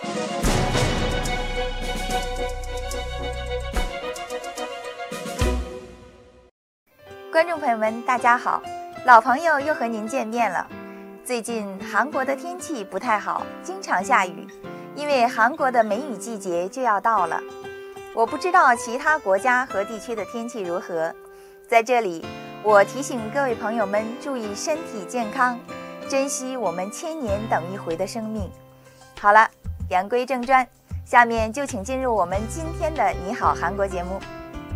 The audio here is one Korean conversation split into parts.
观众朋友们，大家好，老朋友又和您见面了。最近韩国的天气不太好，经常下雨，因为韩国的梅雨季节就要到了。我不知道其他国家和地区的天气如何，在这里我提醒各位朋友们注意身体健康，珍惜我们千年等一回的生命。好了，言归正传，下面就请进入我们今天的你好韩国节目。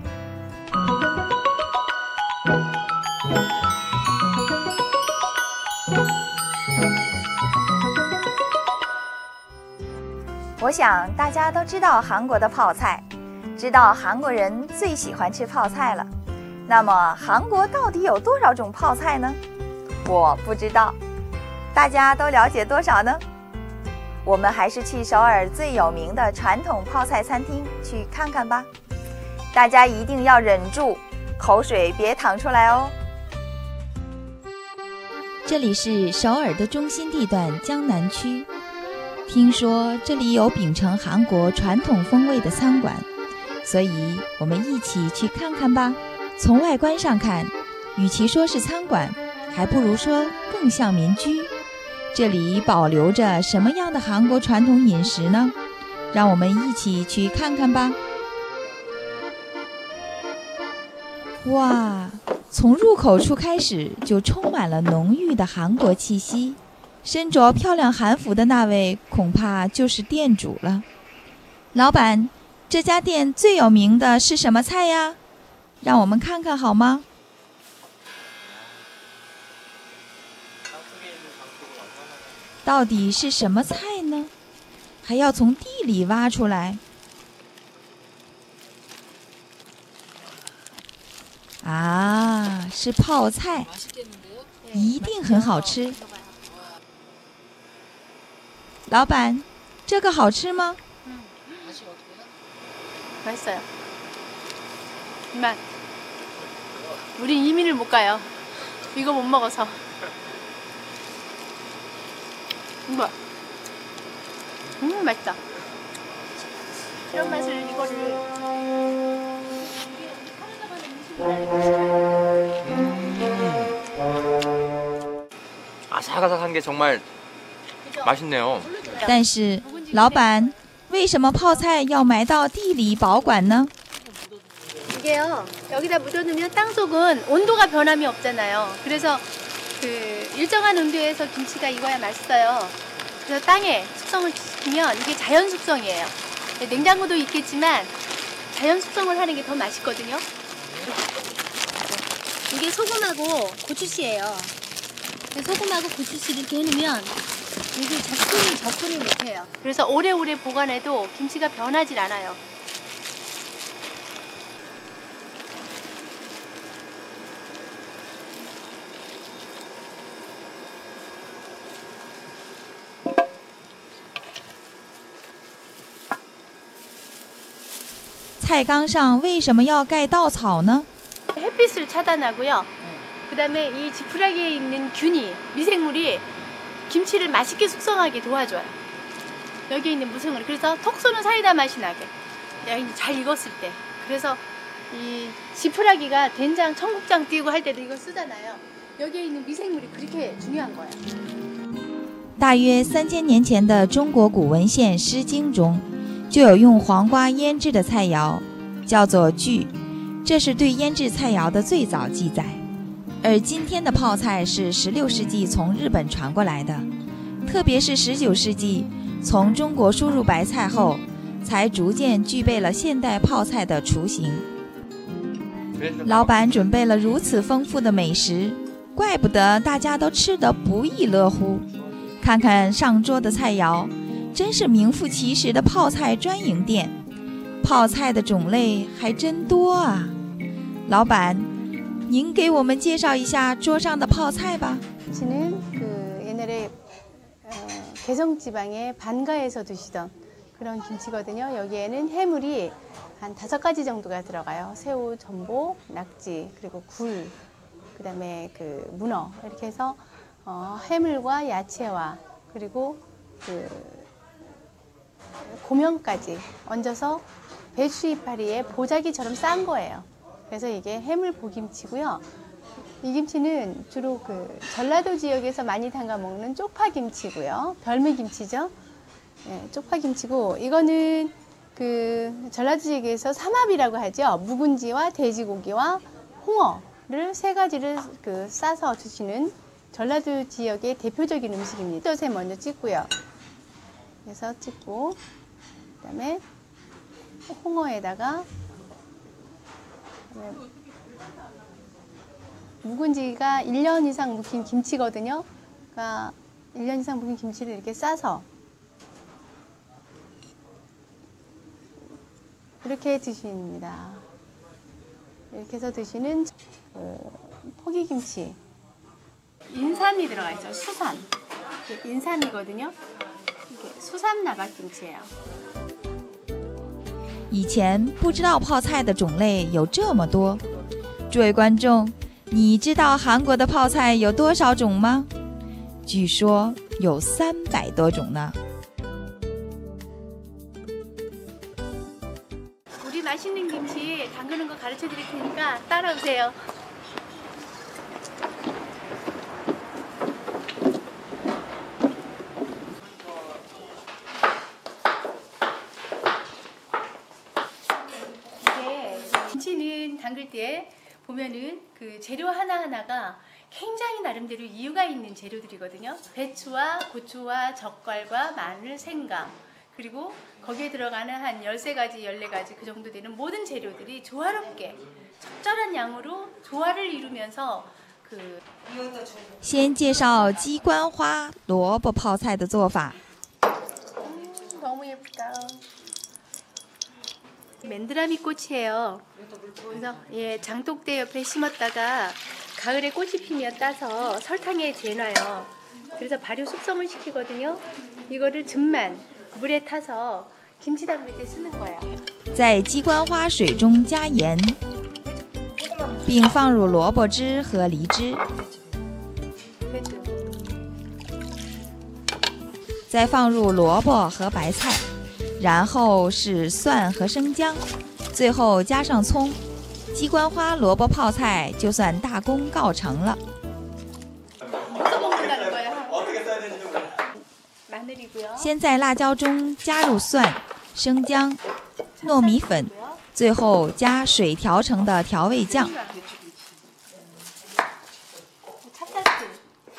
我想大家都知道韩国的泡菜，知道韩国人最喜欢吃泡菜了。那么韩国到底有多少种泡菜呢？我不知道，大家都了解多少呢？我们还是去首尔最有名的传统泡菜餐厅去看看吧。大家一定要忍住，口水别淌出来哦。 这里是首尔的中心地段江南区，听说这里有秉承韩国传统风味的餐馆，所以我们一起去看看吧。从外观上看，与其说是餐馆，还不如说更像民居。这里保留着什么样的韩国传统饮食呢？让我们一起去看看吧。哇，从入口处开始就充满了浓郁的韩国气息。身着漂亮韩服的那位恐怕就是店主了。老板，这家店最有名的是什么菜呀？让我们看看好吗？到底是什么菜呢？还要从地里挖出来。啊，是泡菜，一定很好吃。老板，这个好吃吗？ 맛있어요. 이만 우린 이민을 못 가요. 이거 못 먹어서. 뭐야? 맛있다. 이런 맛을 이거를 아삭아삭한 게 정말 맛있네요. 但是，老板，为什么泡菜要埋到地里保管呢？ 이게요. 여기다 묻어두면 땅 속은 온도가 변함이 없잖아요. 그래서 그 일정한 온도에서 김치가 익어야 맛있어요. 그래서 땅에 숙성을 시키면 이게 자연 숙성이에요. 냉장고도 있겠지만 자연 숙성을 하는 게 더 맛있거든요. 이게 소금하고 고추씨예요. 소금하고 고추씨를 이렇게 해놓으면 이게 접근을 못해요. 그래서 오래오래 보관해도 김치가 변하질 않아요. 菜缸上为什么要盖稻草呢？ 햇빛을 차단하고요. 그다음에 이 지푸라기에 있는 균이, 미생물이 김치를 맛있게 숙성하게 도와줘요. 여기에 있는 무생물. 그래서 톡 쏘는 사이다 맛이 나게. 잘 익었을 때. 그래서 이 지푸라기가 된장, 청국장 띄우고 할 때도 이거 쓰잖아요. 여기에 있는 미생물이 그렇게 중요한 거예요. 大约3000年前的中国古文献《诗经》中，就有用黄瓜腌制的菜肴，叫做具。这是对腌制菜肴的最早记载。而今天的泡菜是16世纪从日本传过来的，特别是19世纪从中国输入白菜后，才逐渐具备了现代泡菜的雏形。老板准备了如此丰富的美食，怪不得大家都吃得不亦乐乎。看看上桌的菜肴，真是名副其实的泡菜专营店，泡菜的种类还真多啊。老板，您给我们介绍一下桌上的泡菜吧。 김치는 옛날에 개성 지방의 반가에서 드시던 그런 김치거든요. 여기에는 해물이 한 5가지 정도가 들어가요. 새우, 전복, 낙지, 그리고 굴, 그다음에 그 문어 이렇게 해서 해물과 야채와 그리고 그 고명까지 얹어서 배추 이파리에 보자기처럼 싼 거예요. 그래서 이게 해물보김치고요. 이 김치는 주로 그 전라도 지역에서 많이 담가 먹는 쪽파김치고요. 별미김치죠. 네, 쪽파김치고 이거는 그 전라도 지역에서 삼합이라고 하죠. 묵은지와 돼지고기와 홍어를 세 가지를 그 싸서 드시는 전라도 지역의 대표적인 음식입니다. 젓에 먼저 찍고요. 그래서 찍고 그다음에 홍어에다가 묵은지가 1년 이상 묵힌 김치거든요. 그러니까 1년 이상 묵힌 김치를 이렇게 싸서 이렇게 드십니다. 이렇게 해서 드시는 포기김치. 인삼이 들어가 있어요. 수삼. 인삼이거든요. 이게 수삼 나박김치예요. 以前不知道泡菜的种类有这么多。诸位观众，你知道韩国的泡菜有多少种吗？据说有300多种呢。 우리 맛있는 김치 담그는 거 가르쳐 드릴 테니까 따라오세요. 이게 김치는 담글 때 보면은 그 재료 하나하나가 굉장히 나름대로 이유가 있는 재료들이거든요. 배추와 고추와 젓갈과 마늘, 생강 그리고 거기에 들어가는 한 13가지, 14가지 그 정도 되는 모든 재료들이 조화롭게 적절한 양으로 조화를 이루면서 그 先介绍鸡冠花萝卜泡菜的做法。 너무 예쁘다. 맨드라미 꽃이에요. 그래서 예, 장독대 옆에 심었다가 가을에 꽃이 피면 따서 설탕에 재놔요. 그래서 발효 숙성을 시키거든요. 이거를 즙만 물에 타서 김치 담글 때 쓰는 거예요. 在鸡冠花水中加盐，并放入萝卜汁和梨汁，再放入萝卜和白菜，然后是蒜和生姜，最后加上葱。鸡冠花萝卜泡菜就算大功告成了。 먹는다는 거예요. 마늘이고요. 先在辣椒中加入蒜、生姜、糯米粉，最后加水调成的调味酱。 찹쌀스.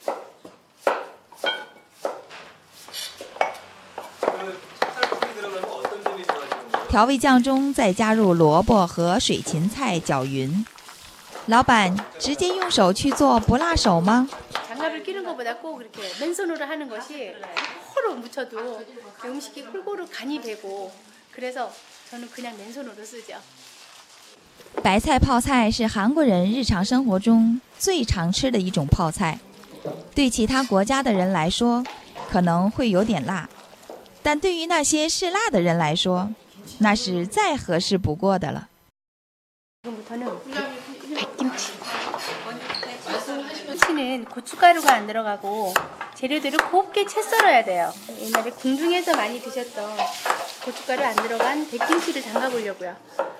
들어가면 어떤 점이 좋아지는 调味酱中再加入萝卜和水芹菜搅匀。老板，直接用手去做不辣手吗？ 장갑을 끼는 것보다 꼭 그렇게 맨손으로 하는 것이 호로 묻혀도 음식이 골고루 간이 배고 그래서 저는 그냥 맨손으로 쓰죠. 白菜泡菜是韩国人日常生活中最常吃的一种泡菜，对其他国家的人来说可能会有点辣，但对于那些嗜辣的人来说，那是再合适不过的了。 지금부터는 백김치. 김치는 고춧가루가 안 들어가고 재료들을 곱게 채 썰어야 돼요. 옛날에 궁중에서 많이 드셨던 고춧가루 안 들어간 백김치를 담가 보려고요.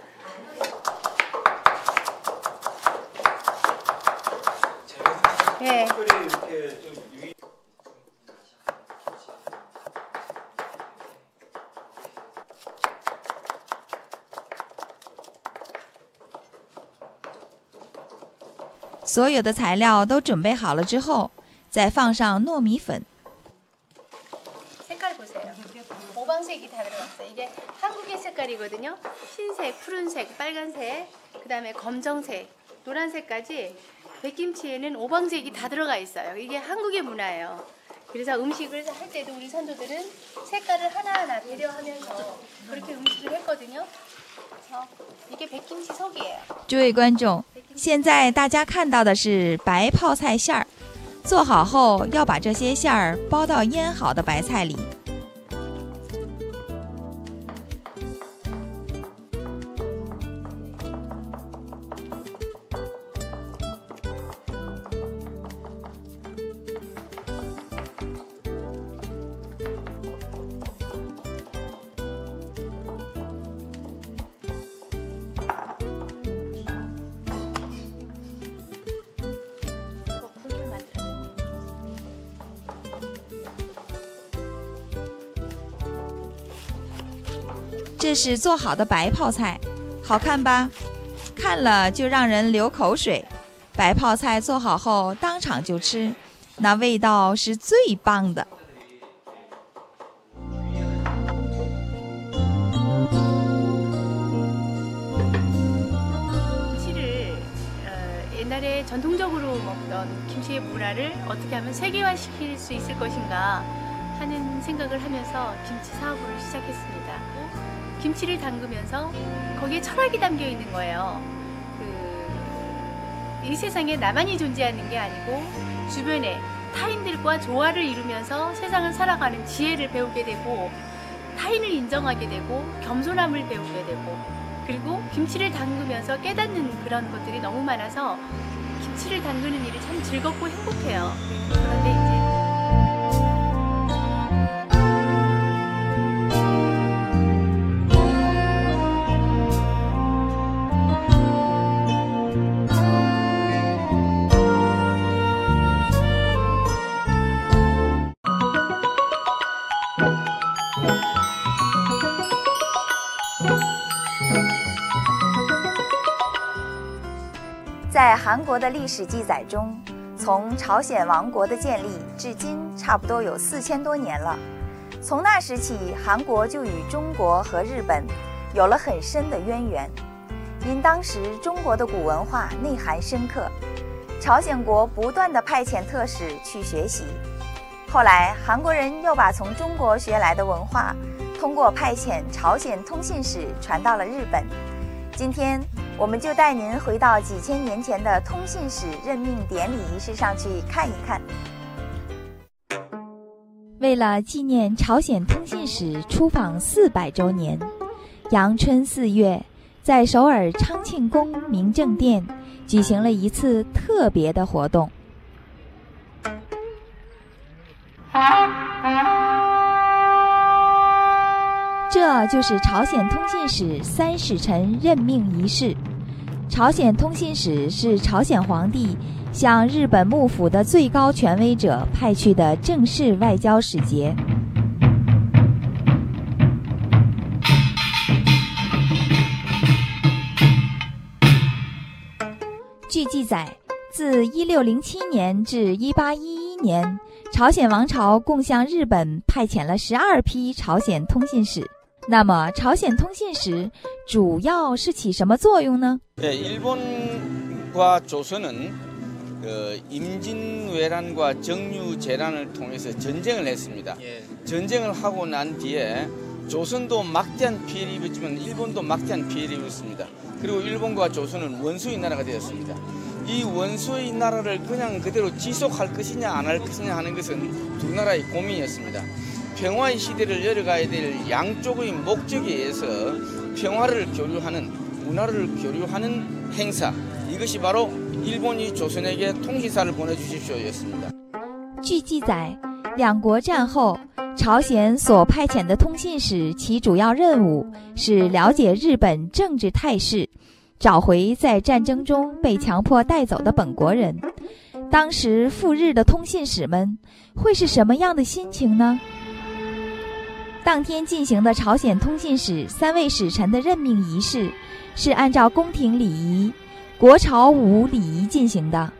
네. 이렇게 좀 所有的材料都准备好了之后，再放上糯米粉。 색깔 보세요. 오방색이 다 들어갔어요. 이게 한국의 색깔이거든요. 흰색, 푸른색, 빨간색, 그 다음에 검정색, 노란색까지 백김치에는 오방색이 다 들어가 있어요. 이게 한국의 문화예요. 그래서 음식을 할 때도 우리 선조들은 색깔을 하나하나 배려하면서 그렇게 음식을 했거든요. 그래서 이게 백김치 속이에요. 诸位观众，现在大家看到的是白泡菜馅儿，做好后要把这些馅儿包到腌好的白菜里。 이 这是做好的白泡菜，好看吧？看了就让人流口水。白泡菜做好后当场就吃，那味道是最棒的。 옛날에 전통적으로 먹던 김치의 문화를 어떻게 하면 세계화시킬 수 있을 것인가 하는 생각을 하면서 김치 사업을 시작했습니다. 김치를 담그면서 거기에 철학이 담겨 있는 거예요. 이 세상에 나만이 존재하는 게 아니고 주변에 타인들과 조화를 이루면서 세상을 살아가는 지혜를 배우게 되고 타인을 인정하게 되고 겸손함을 배우게 되고 그리고 김치를 담그면서 깨닫는 그런 것들이 너무 많아서 김치를 담그는 일이 참 즐겁고 행복해요. 그런데 이제 在韩国的历史记载中，从朝鲜王国的建立至今，差不多有4000多年了。从那时起，韩国就与中国和日本有了很深的渊源。因当时中国的古文化内涵深刻，朝鲜国不断地派遣特使去学习。后来，韩国人又把从中国学来的文化，通过派遣朝鲜通信使传到了日本。今天，我们就带您回到几千年前的通信使任命典礼仪式上去看一看。 为了纪念朝鲜通信使出访400周年，阳春4月，在首尔昌庆宫明正殿举行了一次特别的活动。这就是朝鲜通信使3使臣任命仪式。朝鲜通信使是朝鲜皇帝向日本幕府的最高权威者派去的正式外交使节。据记载，自1607年至1811年，朝鲜王朝共向日本派遣了12批朝鲜通信使。那么，朝鲜通信使主要是起什么作用呢？ 일본과 조선은 임진왜란과 정유재란을 통해서 전쟁을 했습니다. 전쟁을 하고 난 뒤에 조선도 막대한 피해를 입었지만 일본도 막대한 피해를 입었습니다. 그리고 일본과 조선은 원수의 나라가 되었습니다. 이 원수의 나라를 그냥 그대로 지속할 것이냐 안 할 것이냐 하는 것은 두 나라의 고민이었습니다. 평화의 시대를 열어가야 될 양쪽의 목적에 의해서 평화를 교류하는 문화를 교류하는 행사, 이것이 바로 일본이 조선에게 통신사를 보내주십시오였습니다. 据记载，两国战后，朝鲜所派遣的通信使其主要任务是了解日本政治态势，找回在战争中被强迫带走的本国人。当时赴日的通信使们会是什么样的心情呢？当天进行的朝鲜通信使3位使臣的任命仪式，是按照宫廷礼仪、国朝舞礼仪进行的。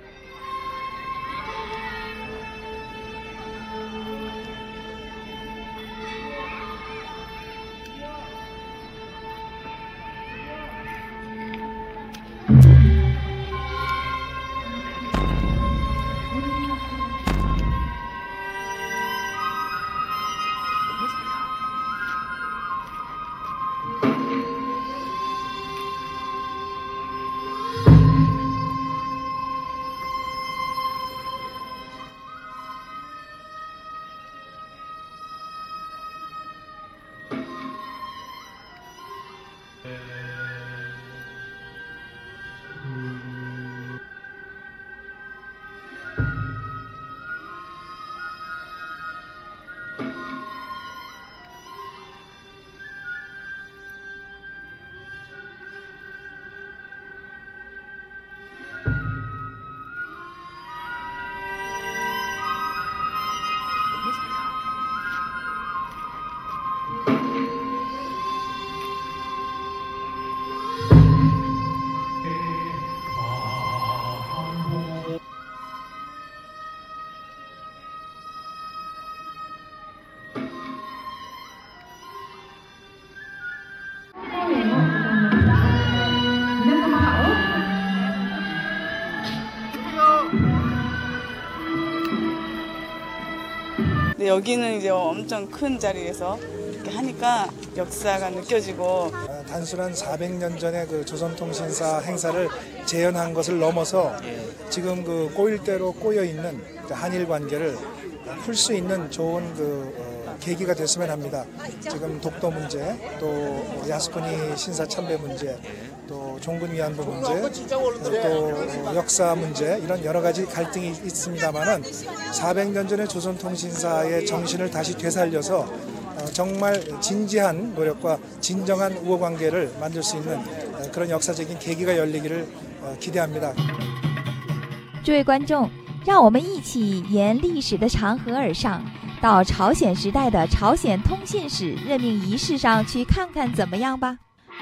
여기는 이제 엄청 큰 자리에서 이렇게 하니까 역사가 느껴지고 단순한 400년 전의 그 조선통신사 행사를 재현한 것을 넘어서 지금 그 꼬일 대로 꼬여 있는 한일 관계를 풀 수 있는 좋은 계기가 됐으면 합니다. 지금 독도 문제, 또 야스쿠니 신사 참배 문제, 또 종군 위안부 문제, 또 역사 문제 이런 여러 가지 갈등이 있습니다만은 400년 전의 조선통신사의 정신을 다시 되살려서 정말 진지한 노력과 진정한 우호관계를 만들 수 있는 그런 역사적인 계기가 열리기를 기대합니다. 诸位观众，让我们一起沿历史的长河而上，到朝鲜时代的朝鲜通信使任命仪式上去看看怎么样吧。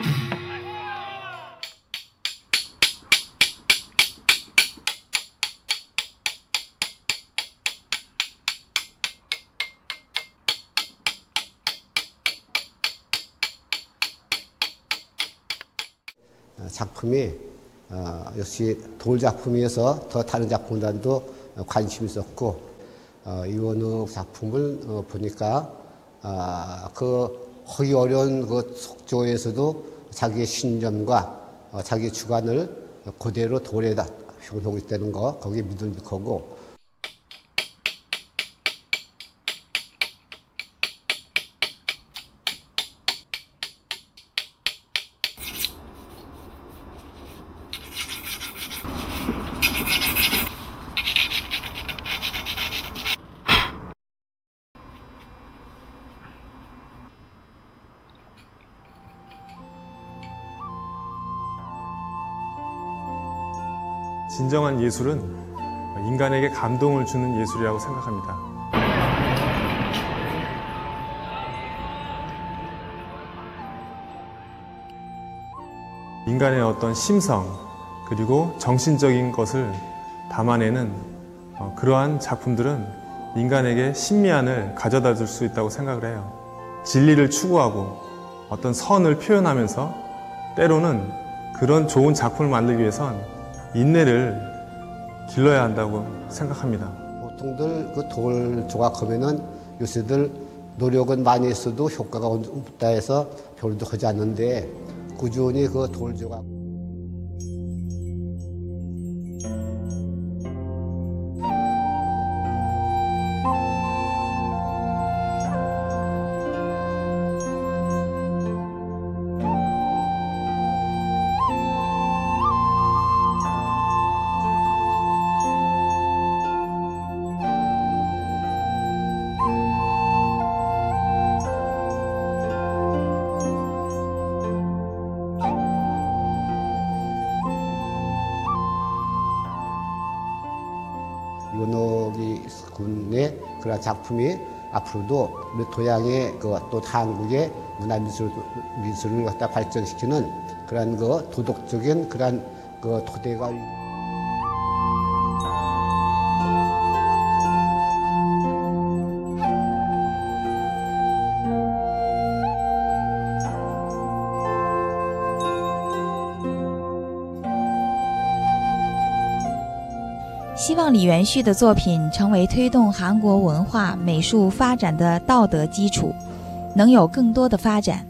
작품이 역시 돌 작품이어서 더 다른 작품들도 관심이 있었고 이원욱 작품을 보니까 그 하기 어려운 그 속조에서도 자기의 신념과 자기의 주관을 그대로 돌에다 형성했다는 거 거기에 믿을 거고. 진정한 예술은 인간에게 감동을 주는 예술이라고 생각합니다. 인간의 어떤 심성 그리고 정신적인 것을 담아내는 그러한 작품들은 인간에게 신미안을 가져다 줄 수 있다고 생각을 해요. 진리를 추구하고 어떤 선을 표현하면서 때로는 그런 좋은 작품을 만들기 위해선 인내를 길러야 한다고 생각합니다. 보통들 그 돌 조각하면은 요새들 노력은 많이 했어도 효과가 없다 해서 별로 하지 않는데 꾸준히 그 돌 조각 이원욱이 군의 그런 작품이 앞으로도 우리 도양의 또 한국의 문화미술을 갖다 발전시키는 그런 도덕적인 그런 토대가 希望李元旭的作品成为推动韩国文化美术发展的道德基础，能有更多的发展。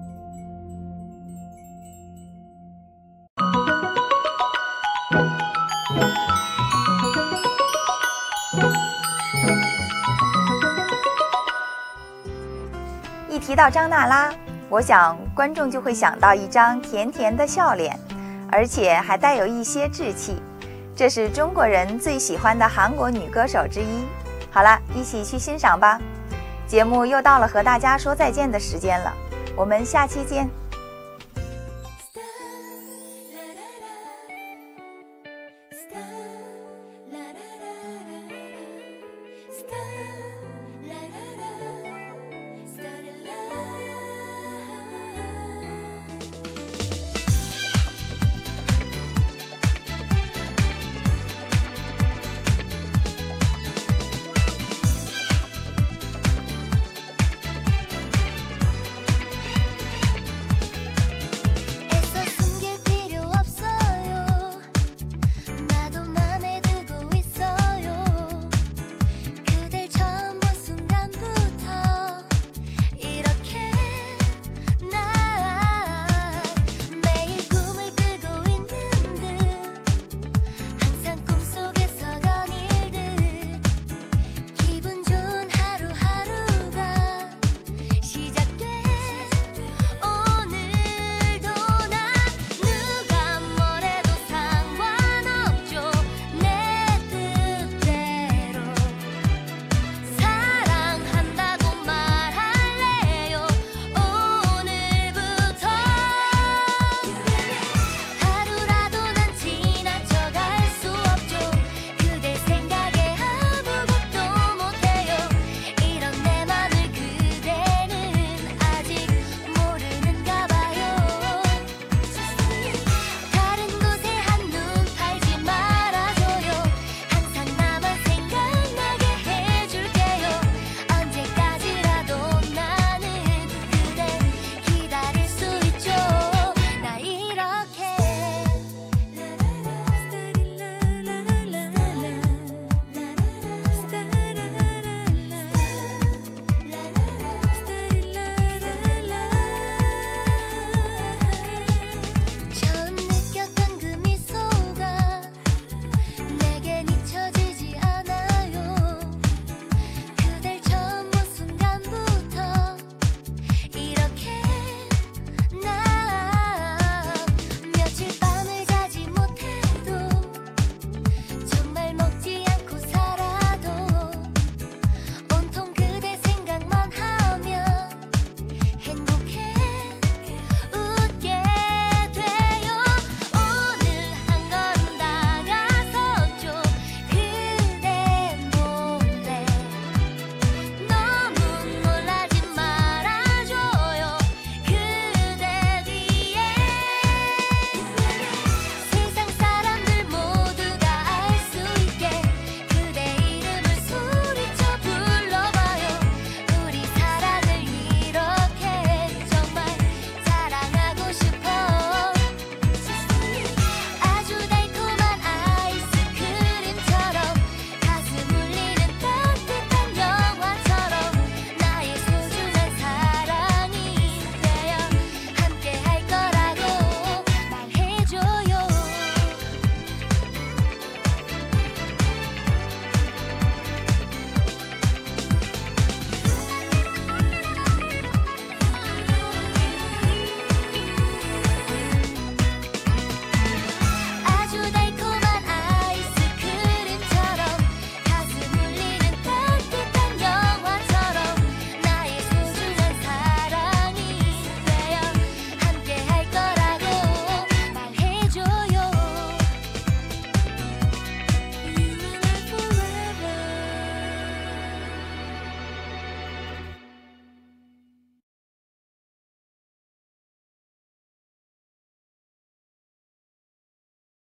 一提到张娜拉，我想观众就会想到一张甜甜的笑脸，而且还带有一些稚气。这是中国人最喜欢的韩国女歌手之一。好了，一起去欣赏吧。节目又到了和大家说再见的时间了，我们下期见。